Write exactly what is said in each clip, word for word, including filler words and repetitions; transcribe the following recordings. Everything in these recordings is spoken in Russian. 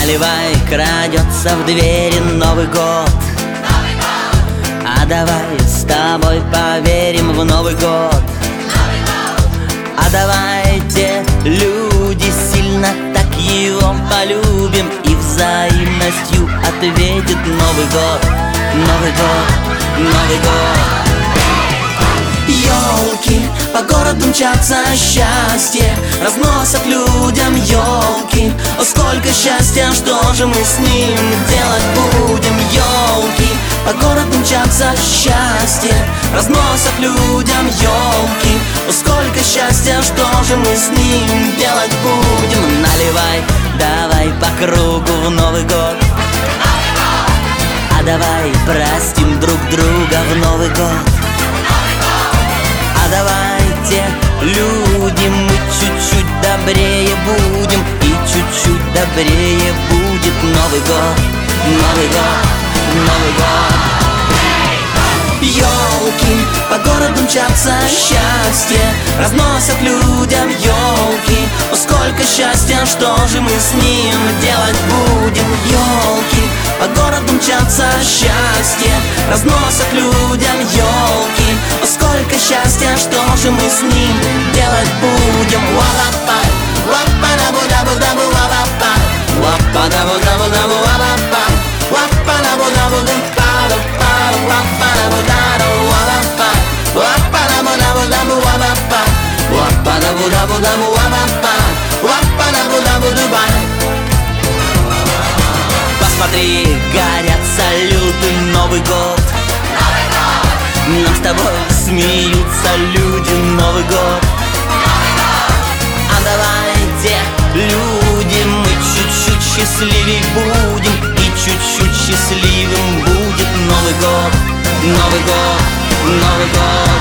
Наливай, крадется в двери Новый год. Новый год, А давай с тобой поверим в Новый год. Новый год, А давайте, люди, сильно так его полюбим, и взаимностью ответит Новый год. Новый год, Новый год. Ёлки по городу мчатся, счастье разносят людям ёлки. О, сколько счастья, что же мы с ним делать будем? Ёлки по городу мчатся, счастье разносят людям ёлки. О, сколько счастья, что же мы с ним делать будем? Наливай, давай по кругу в Новый год. Новый год, А давай простим друг друга в Новый год. А давайте, люди, мы чуть-чуть добрее будем, и чуть-чуть добрее будет Новый год. Новый год, Новый год. Ёлки по городу мчатся, счастье разносят людям ёлки. О, сколько счастья, что же мы с ним делать будем? Ёлки по городу мчатся, счастье разносят людям ёлки. О, сколько счастья, что же мы с ним делать будем? Ва-ла-пай, ва-па-да-бу-да-бу-да-бу, ва-ла-пай, ва-па-да-бу-да-бу-да-бу, ва-ла-пай, ва-па-да-бу-да-бу-да-бу-да-бу, ва-па-да-бу-да-бу, ва-ла-пай, ва-па-да-бу-да-бу-да-бу, ва-ла-пай, ва-па-да-бу-да-бу-да-бу, ва-ла-пай, ва-па-да-бу-да-бу-дубай. Посмотри, горят салюты, Новый год. Новый год, Нам с тобой смеются люди, Новый год. Новый год, А давайте, люди, мы чуть-чуть счастливей будем, и чуть-чуть счастливым будет Новый год. Новый год, Новый год.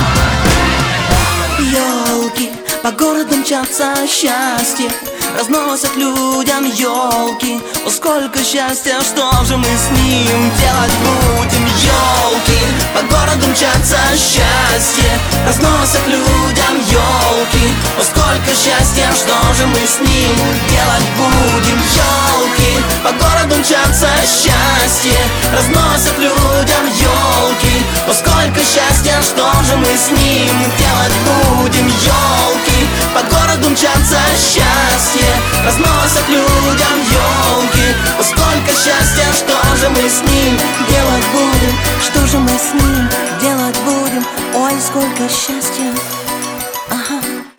Ёлки по городу мчатся, счастье разносят людям ёлки. О, сколько счастья, что же мы с ним делать будем? Ёлки по городу мчатся, счастье разносят людям ёлки. О, сколько счастья, что же мы с ним делать будем? Ёлки по городу мчатся, счастье разносят людям ёлки. О, сколько счастья, что же мы с ним делать будем? Ёлки по городу мчатся, счастье разносят людям ёлки. О, сколько счастья, что же мы с ним делать будем? Что же мы с ним делать будем? Ой, сколько счастья.